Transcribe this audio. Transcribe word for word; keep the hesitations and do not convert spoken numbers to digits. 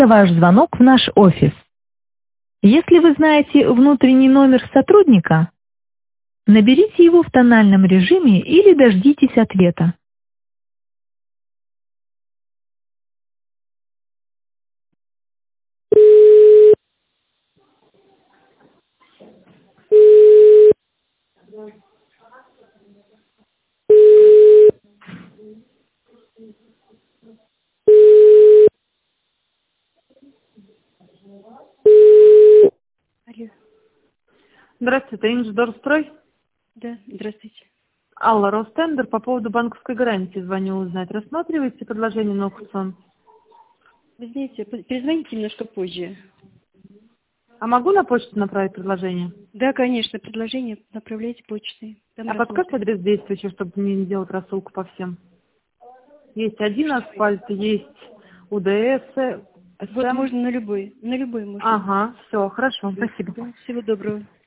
ваш звонок в наш офис. Если вы знаете внутренний номер сотрудника, наберите его в тональном режиме или дождитесь ответа. Алло, Здравствуйте, Инждорстрой. да, здравствуйте. Алла, Ростендер, по поводу банковской гарантии звоню узнать. Рассматриваете предложение на аукцион? Вы знаете, п- перезвоните немножко позже. А могу на почту направить предложение? Да, конечно, предложение направляйте почтой. Там А подскажите рассмотрим. адрес действующий, чтобы не делать рассылку по всем? Есть один асфальт, есть УДС, Вот СМ. можно на любой, на любой можно. Ага, все, хорошо, спасибо. Да, всего доброго.